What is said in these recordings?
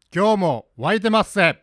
今日も湧いてますせ。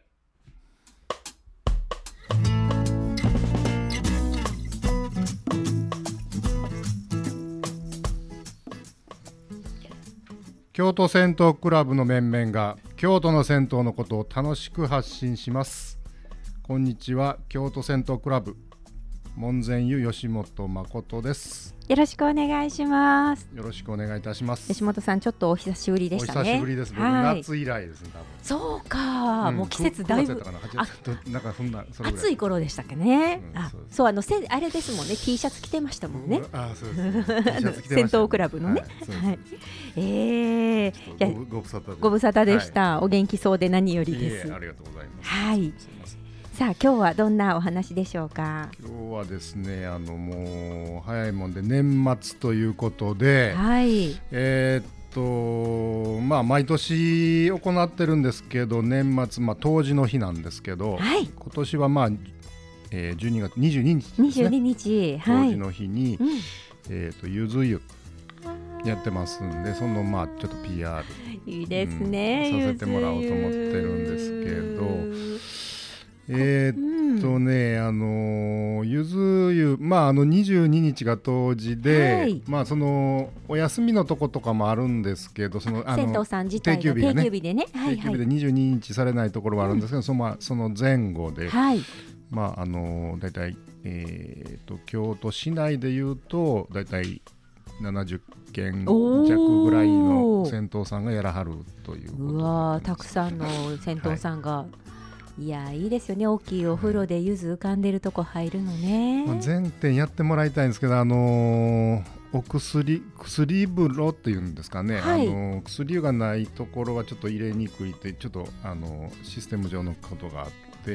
京都銭湯クラブの面々が京都の銭湯のことを楽しく発信します。こんにちは、京都銭湯クラブ門前湯吉本誠です。 よろしくお願いします。 よろしくお願いいたします。 吉本さん、ちょっとお久しぶりでしたね。 お久しぶりです。僕、夏以来ですね、多分。 そうか、もう季節だいぶなんかそんな暑い頃でしたっけね。そう、あれですもんね、T シャツ着てましたもんね。 そうです。T シャツ着てました。 銭湯クラブのね。ご無沙汰でした。お元気そうで何よりです。 ありがとうございます。 はい。さあ、今日はどんなお話でしょうか。 今日はですね、もう早いもんで年末ということで、 はい、 毎年行ってるんですけど、年末、冬至の日なんですけど、 はい、 今年は12月22日ですね。 22日、 はい、冬至の日に、ゆず湯やってますんで、そのちょっと PR いいですね、 させてもらおうと思ってるんですけど、ゆず湯、22日が冬至で、はい、そのお休みのとことかもあるんですけど、その銭湯さん自体が定休日でね、 定休日で22日されないところはあるんですけど、その前後で、はい、だいたい京都市内でいうとだいたい70件弱ぐらいの銭湯さんがやらはるということで、 うわー、たくさんの銭湯さんが、はい、いや、いいですよね。大きいお風呂で柚子浮かんでるとこ入るのね。 全店やってもらいたいんですけど、お薬風呂っていうんですかね、はい、薬湯がないところはちょっと入れにくいって、ちょっとシステム上のことがあって、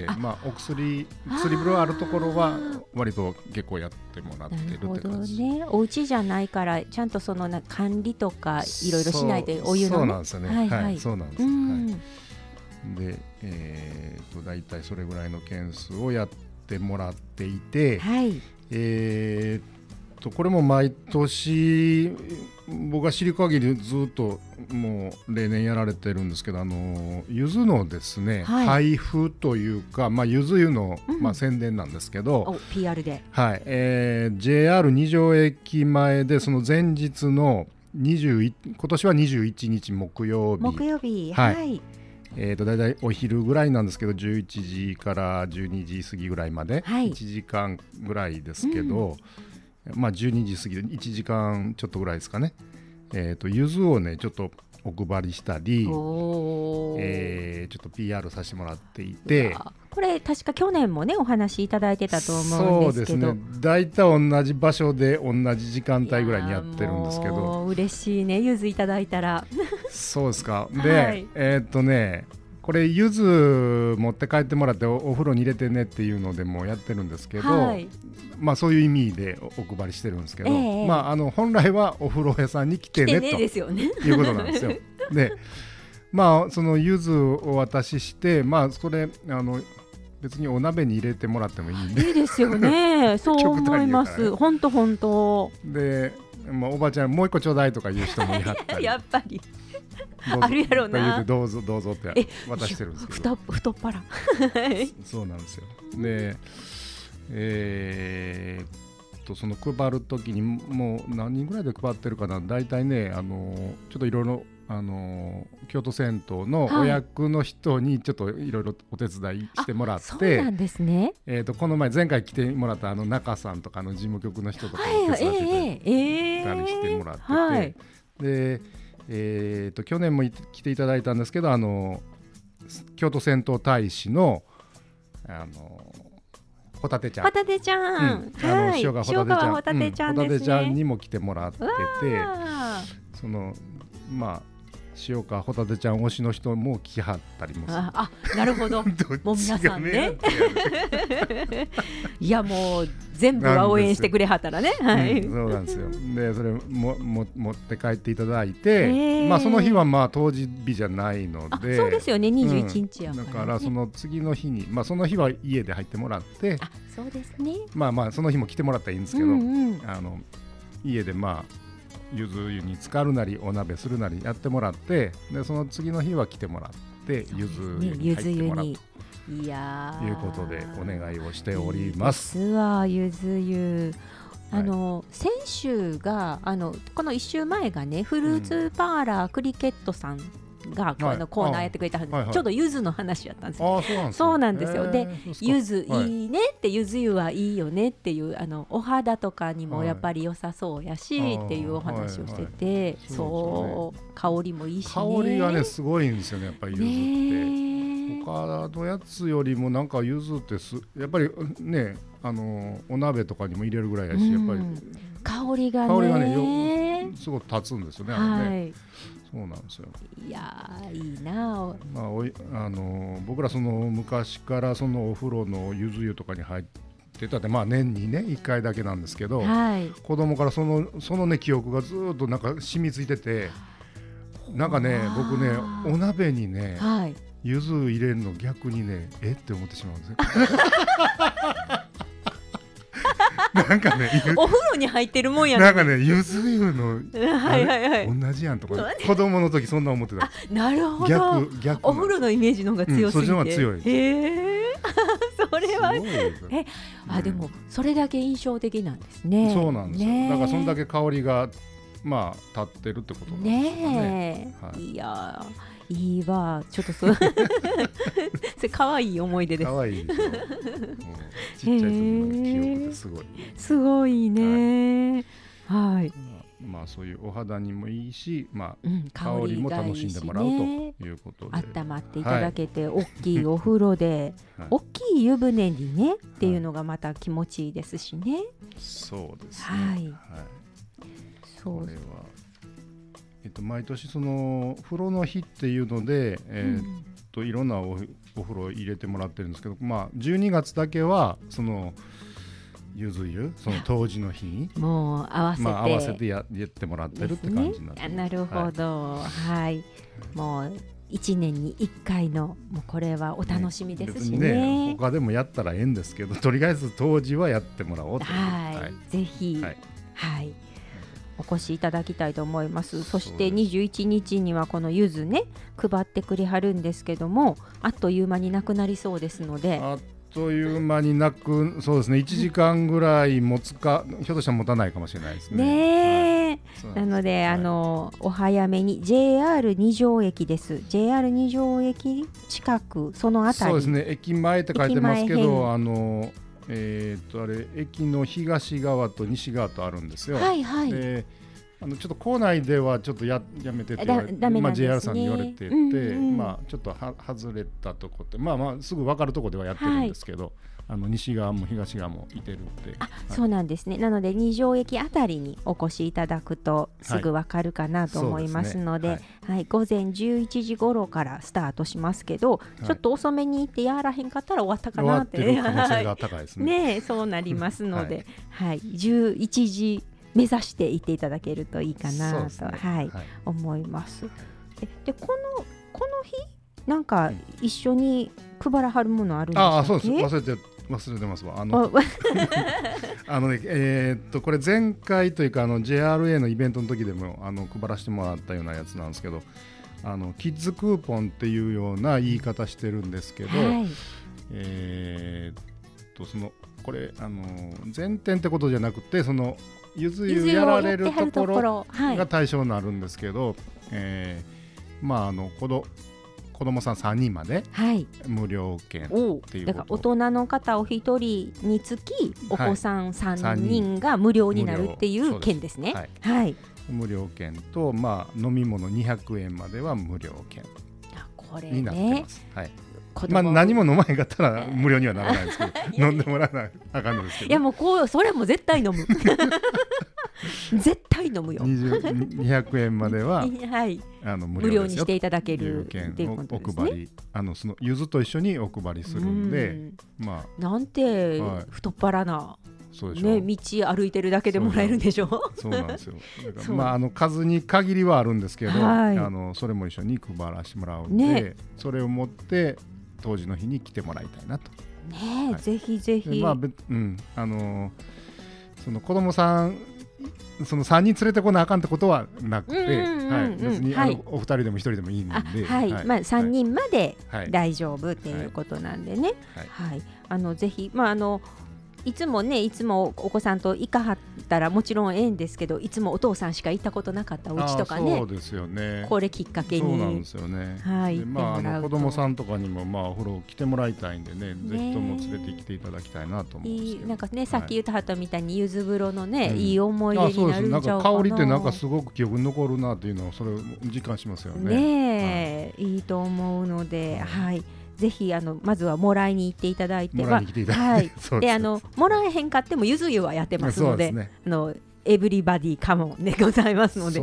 お薬風呂あるところは割と結構やってもらってるって感じ。 なるほどね。お家じゃないからちゃんとその管理とかいろいろしないと、お湯のね。 そうなんですよね。はい、はい、そうなんです。で、だいたいそれぐらいの件数をやってもらっていて、はい、これも毎年僕が知る限りずっともう例年やられてるんですけど、ゆずのですね、はい、配布というか、ゆず湯の、宣伝なんですけど、 PR で、 はい、JR 二条駅前でその前日の今年は21日木曜日、 はい、 だいたいお昼ぐらいなんですけど、11時から12時過ぎぐらいまで、はい、1時間ぐらいですけど、12時過ぎで1時間ちょっとぐらいですかね。ゆずをねちょっとお配りしたり、ちょっと PR させてもらっていて、 これ確か去年もねお話いただいてたと思うんですけど、 そうですね、だいたい同じ場所で同じ時間帯ぐらいにやってるんですけど、 もう嬉しいね、ゆずいただいたら。 そうですか。で、はい、これゆず持って帰ってもらって お風呂に入れてねっていうのでもやってるんですけど、はい、そういう意味でお配りしてるんですけど、本来はお風呂屋さんに来てねとですよね、 いうことなんですよ。で、そのゆずをお渡しして、それ別にお鍋に入れてもらってもいいんで、 いいですよね。そう思います。本当で、おばちゃんもう一個ちょうだいとか言う人もいはったりやっぱりあるやろうな、 どうぞどうぞって渡してるんですけど、 太っ腹そうなんですよ。で、その配るときにもう何人ぐらいで配ってるかな、だいたいね、ちょっといろいろ京都銭湯のお役の人にちょっといろいろお手伝いしてもらって、 そうなんですね。 この前回来てもらった中さんとか事務局の人とかを手伝ってたりしてもらってて、で、去年も来ていただいたんですけど、京都銭湯大使のホタテちゃん、塩川ホタテちゃんにも来てもらってて、その塩川ホタテちゃん推しの人も来はったりもする。 なるほどもう皆さんねいや、もう全部は応援してくれはったらね、はい、 そうなんですよ。で、それ持って帰っていただいて、その日は当時日じゃないので、 そうですよね、21日やから、ね、 だからその次の日に、その日は家で入ってもらって、 そうですね、 その日も来てもらったらいいんですけど、家でゆず湯に浸かるなりお鍋するなりやってもらって、でその次の日は来てもらっってゆず湯に入ってもらうということでお願いをしております。 実はゆず湯先週がこの1週前がねフルーツパーラークリケットさんがこのコーナーやってくれたはず、ちょうどゆずの話やったんですよ。そうなんですよ。でゆずいいねって、ゆず湯はいいよねっていうお肌とかにもやっぱり良さそうやしっていうお話をしてて、そう香りもいいしね。 香りがねすごいんですよねやっぱりゆずって。他のやつよりもなんかゆずってやっぱりねお鍋とかにも入れるぐらいやし、やっぱり香りがねすごく立つんですよね。 はいそうなんですよ。 いやいいな。 僕らその昔からそのお風呂のゆず湯とかに入ってたって、年にね1回だけなんですけど、子供からそのね記憶がずっとなんか染みついてて、なんかね僕ねお鍋にね、ゆず入れるの逆にねって思ってしまうんですよ。なんかねお風呂に入ってるもんやね。 なんかねゆず湯の同じやんとか子供の時そんな思ってた。 なるほど。逆お風呂のイメージの方が強すぎて、 そっちの方が強い。 それはでもそれだけ印象的なんですね。 そうなんですよ。だからそんだけ香りが立ってるってことなんですよね。 いやいいわ。ちょっとそれ可愛い思い出です。 可愛いでしょ。ちっちゃい時の記憶ですごい。 すごいね。はい。 そういうお肌にもいいし、香りも楽しんでもらうということで、 温まっていただけて、大きいお風呂で大きい湯船にねっていうのがまた気持ちいいですしね。 そうですね。これは毎年その風呂の日っていうので、いろんなお風呂入れてもらってるんですけど、12月だけはそのゆず湯その冬至の日にもう合わせてやってもらってるって感じになってます。 なるほど。もう1年に1回のもうこれはお楽しみですしね。 他でもやったらええんですけど、とりあえず冬至はやってもらおうと。 ぜひお越しいただきたいと思います。そして21日にはこのゆずね配ってくれはるんですけども、あっという間になくなりそうですので、 あっという間にそうですね、1時間ぐらい持つかひょっとしたら持たないかもしれないですね。 なのでお早めに JR 二条駅です。 JR 二条駅近くそのあたり、 そうですね、駅前って書いてますけど、あれ駅の東側と西側とあるんですよ。でちょっと構内ではちょっとやめてって言われて、JR さんに言われてて、ちょっと外れたとこってすぐ分かるとこではやってるんですけど、西側も東側もいてるって。 そうなんですね。なので二条駅あたりにお越しいただくとすぐ分かるかなと思いますので、午前11時頃からスタートしますけど、ちょっと遅めに行ってやらへんかったら終わったかなって終わってる可能性が高いですね。 そうなりますので、11時目指していっていただけるといいかなと、思います。でこの日なんか一緒に配らはるものあるんですか？ そうです。忘れてますわ。これ前回というかJRA のイベントの時でも配らせてもらったようなやつなんですけど、キッズクーポンっていうような言い方してるんですけど、これ前店ってことじゃなくて、そのゆず湯やられるところが対象になるんですけど、子供さん3人まで無料券っていうこと、 だから大人の方お一人につきお子さん3人が無料になるっていう券ですね。 無料券と、飲み物200円までは無料券になってます。何も飲まへんかったら無料にはならないですけど、飲んでもらわないあかんのですけど、 いやもうそれも絶対飲む絶対飲むよ。 200円までは無料にしていただけるっていうことですね。 お配りそのゆずと一緒にお配りするんで、 なんて太っ腹な道歩いてるだけでもらえるんでしょ。 そうなんですよ。数に限りはあるんですけど、それも一緒に配らせてもらうんで、それを持って当時の日に来てもらいたいなと。 ぜひぜひ。 その子供さんその3人連れてこなあかんってことはなくて、別にお二人でも一人でもいいんで、 3人まで大丈夫っていうことなんでね、ぜひいつもお子さんと行かはったらもちろんええんですけど、いつもお父さんしか行ったことなかったお家とかね、 そうですよね、 これきっかけにそうなんですよね、子供さんとかにもお風呂来てもらいたいんでね、ぜひとも連れてきていただきたいなと思うんですけど、 なんかね、さっき言ったはったみたいに柚子風呂のね、いい思い出になるんちゃうかな。 香りってなんかすごく記憶に残るなっていうのをそれを実感しますよね。 ねえ、いいと思うので、ぜひまずはもらいに行っていただいて、もらえへんかってもゆず湯はやってますので、エブリバディカモンでございますので、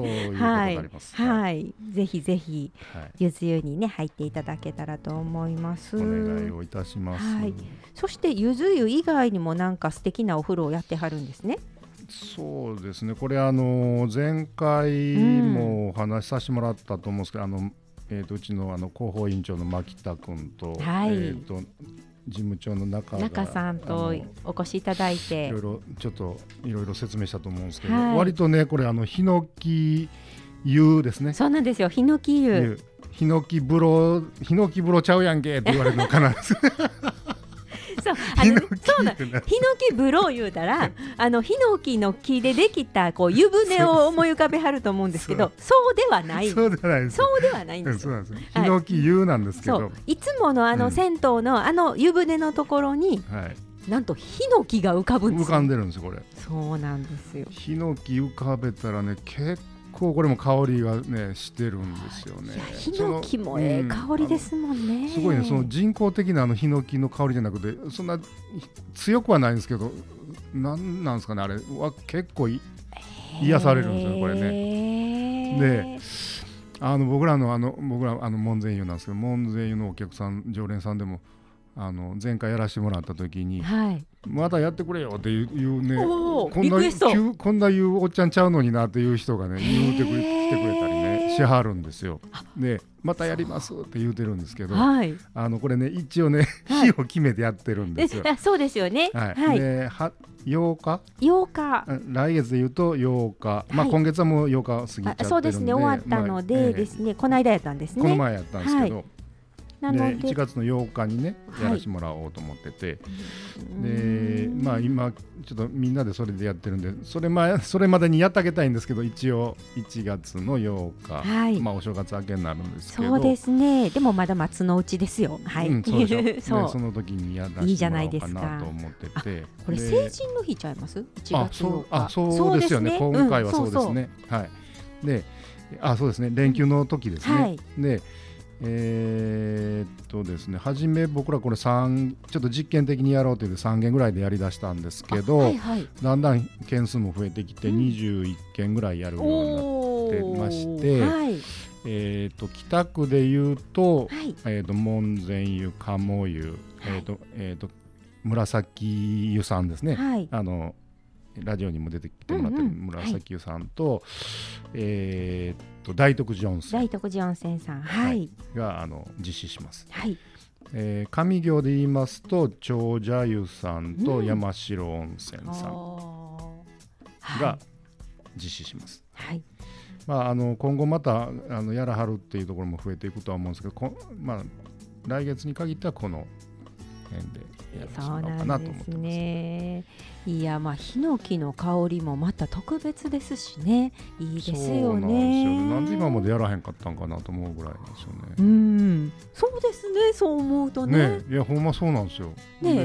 ぜひぜひゆず湯にね入っていただけたらと思います。 お願いをいたします。 そしてゆず湯以外にもなんか素敵なお風呂をやってはるんですね。 そうですね、これ前回もお話しさせてもらったと思うんですけど、うちの広報委員長の牧田君と、事務長の中さんとお越しいただいて、 いろいろ説明したと思うんですけど、割とねこれヒノキ湯ですね。 そうなんですよ、ヒノキ湯。 ヒノキ風呂ちゃうやんけって言われるのかなそうヒノキ風呂言うたらヒノキの木でできた湯船を思い浮かべはると思うんですけど、そうではない。 そうではないです。 そうではないんですよ。 ヒノキ湯なんですけど、 いつもの銭湯の湯船のところに、なんとヒノキが浮かぶんですよ。 浮かんでるんですよこれ。 そうなんですよ。 ヒノキ浮かべたらね、結構これも香りがねしてるんですよね。 ヒノキも香りですもんね。 すごいね、その人工的なヒノキの香りじゃなくて、そんな強くはないんですけど、なんですかね、あれは結構癒されるんですよねこれね。で僕ら門前湯なんですけど、門前湯のお客さん常連さんでも前回やらせてもらった時に、またやってくれよっていうね、こんな言うおっちゃんちゃうのになっていう人がね言うて来てくれたりねしはるんですよ。でまたやりますって言うてるんですけど、これね一応ね日を決めてやってるんですよ。 そうですよね。 で8日来月で言うと8日、今月はもう8日過ぎちゃってるんで、 そうですね、終わったのでですね、この間やったんですね。 この前やったんですけど、1月の8日にねやらせてもらおうと思ってて、で今ちょっとみんなでそれでやってるんで、それまでにやってあげたいんですけど、一応1月の8日、お正月明けになるんですけど、 そうですね、でもまだ松の内ですよ。 そうでしょその時にやらせてもらおうかなと思ってて、 これ成人の日ちゃいます？1月8日。 そうですよね、今回はそうですね。でそうですね、連休の時ですね。でですね、初め僕らこれちょっと実験的にやろうという3件ぐらいでやりだしたんですけど、だんだん件数も増えてきて21件ぐらいやるようになってまして、北区でいうと、門前湯、鴨湯、紫湯さんですね、ラジオにも出てきてもらってる紫湯さんと、大徳寺温泉さんが実施します。上行で言いますと長者湯さんと山城温泉さんが実施します。今後またやらはるっていうところも増えていくとは思うんですけど、来月に限ってはこの辺でやらせてもらおうかなと思ってます。 いや、ヒノキの香りもまた特別ですしね、いいですよね。 なんで今までやらへんかったんかなと思うぐらいなんですよね。 そうですね、そう思うとね。 いやほんまそうなんですよ。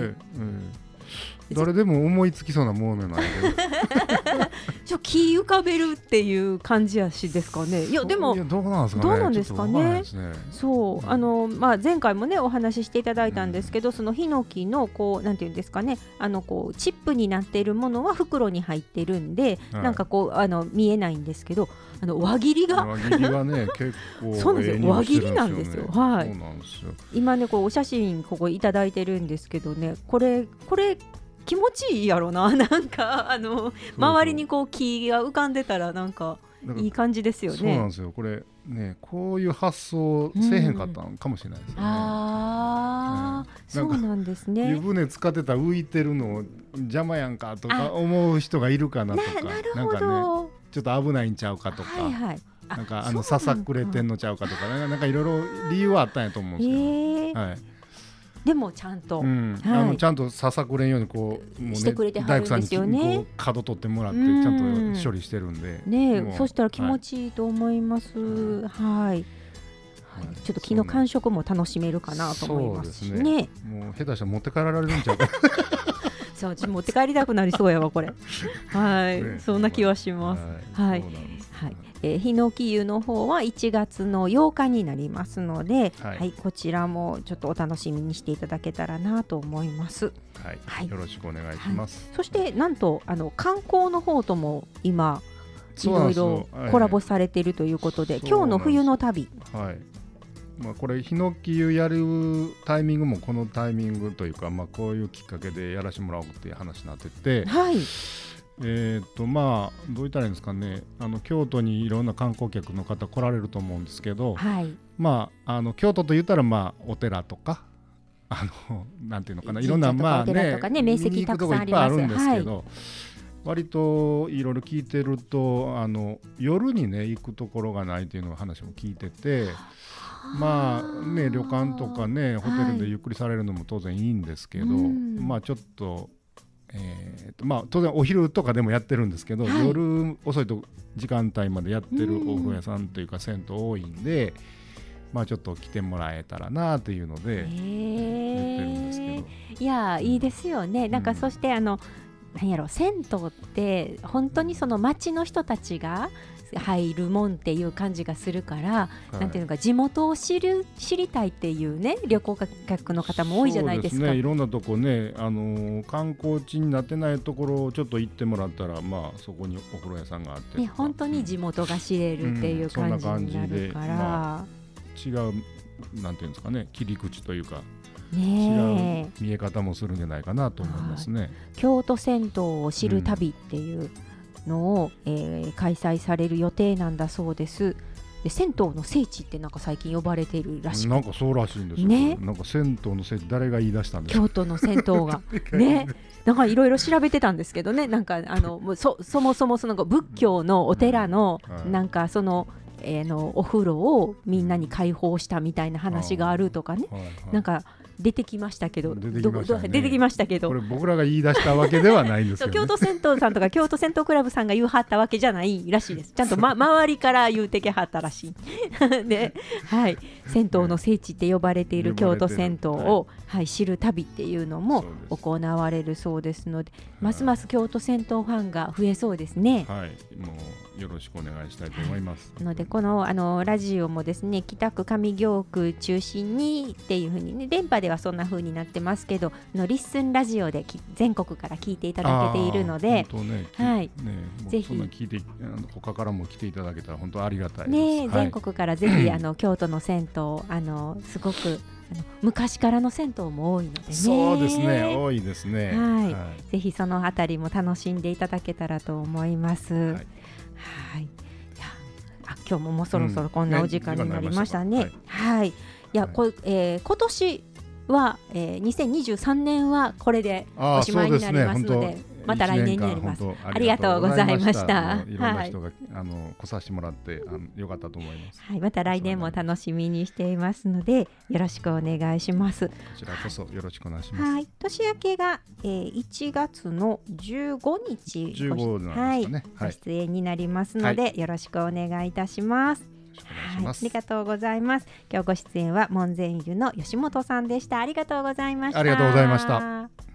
誰でも思いつきそうなものなんで気浮かべるっていう感じやしですかね。いやでもどうなんですかね。 そう前回もねお話ししていただいたんですけど、そのヒノキのなんていうんですかね、チップになっているものは袋に入ってるんで、なんか見えないんですけど、輪切りがね結構そうなんですよ、輪切りなんですよ。今ねお写真ここいただいてるんですけどね、これ気持ちいいやろな、なんか周りに木が浮かんでたらなんかいい感じですよね。 そうなんですよ、これね、こういう発想せえへんかったのかもしれないですよね。 ああ、そうなんですね。 湯船使ってたら浮いてるの邪魔やんかとか思う人がいるかなとか、 なるほど、 なんかねちょっと危ないんちゃうかとか、 はいはい、 なんかささくれてんのちゃうかとか、なんかいろいろ理由はあったんやと思うんですけど、はい、 でもちゃんと、 はい、ちゃんとささくれんようにこうもう、ね、 してくれてはるんですよね。 大工さんにこう角取ってもらってちゃんと処理してるんで、 ね、そしたら気持ちいいと思います。はい、ちょっと木の感触も楽しめるかなと思いますしね。 もう下手したら持って帰られるんちゃうかそう、私持って帰りたくなりそうやわこれはい、ね、そんな気はします。はい、ヒノキ湯の方は1月の8日になりますので、はい、こちらもちょっとお楽しみにしていただけたらなと思います。 はい、よろしくお願いします。 そしてなんと観光の方とも今いろいろコラボされているということで、今日の冬の旅、 これヒノキ湯やるタイミングもこのタイミングというか、こういうきっかけでやらせてもらおうっていう話になってて、どう言ったらいいんですかね、京都にいろんな観光客の方来られると思うんですけど、京都と言ったらお寺とかなんていうのかな、いろんな名石たくさんあります。いっぱいあるんですけど、割といろいろ聞いてると夜にね行くところがないというの話も聞いてて、旅館とかねホテルでゆっくりされるのも当然いいんですけど、ちょっと当然お昼とかでもやってるんですけど、夜遅いと時間帯までやってるお風呂屋さんというか銭湯多いんで、ちょっと来てもらえたらなというので言ってるんですけど、 いやいいですよね。なんかそして何やろ、銭湯って本当にその町の人たちが入るもんっていう感じがするから、なんていうのか、地元を知りたいっていうね旅行客の方も多いじゃないですか。 そうですね、いろんなとこね観光地になってないところをちょっと行ってもらったら、そこにお風呂屋さんがあって本当に地元が知れるっていう感じになるから、 違うなんていうんですかね、切り口というか違う見え方もするんじゃないかなと思いますね。 京都銭湯を知る旅っていうのを、開催される予定なんだそうです。で、銭湯の聖地ってなんか最近呼ばれているらしい。 なんかそうらしいんですよね。なんか銭湯の聖地誰が言い出したんですか。 京都の銭湯がね、なんかいろいろ調べてたんですけどね、なんかそもそもその仏教のお寺のなんかそのお風呂をみんなに開放したみたいな話があるとかね、なんか出てきましたけど、出てきましたけど、 これ僕らが言い出したわけではないんですけど、 京都銭湯さんとか京都銭湯クラブさんが言うはったわけじゃないらしいです。ちゃんと、周りから言うてけはったらしいで、銭湯の聖地って呼ばれている京都銭湯を、知る旅っていうのも行われるそうですので、ますます京都銭湯ファンが増えそうですね。 もうよろしくお願いしたいと思います。 のでこのラジオもですね、北区上京区中心にっていう風にね、電波ではそんな風になってますけど、リッスンラジオで全国から聞いていただけているので、 ぜひ聞いて他からも来ていただけたら本当ありがたいです。 全国からぜひ京都の銭湯すごく昔からの銭湯も多いのでね。 そうですね、多いですね。 ぜひそのあたりも楽しんでいただけたらと思います。今日ももうそろそろこんなお時間になりましたね。今年は、2023年はこれでおしまいになりますので、また来年になります。ありがとうございました。 いろんな人が来させてもらってよかったと思います。 また来年も楽しみにしていますのでよろしくお願いします。こちらこそよろしくお願いします。 年明けが、1月の15日ご出演になりますので、よろしくお願いいたします。ありがとうございます。今日ご出演は門前湯の吉本さんでした。ありがとうございました。 ありがとうございました。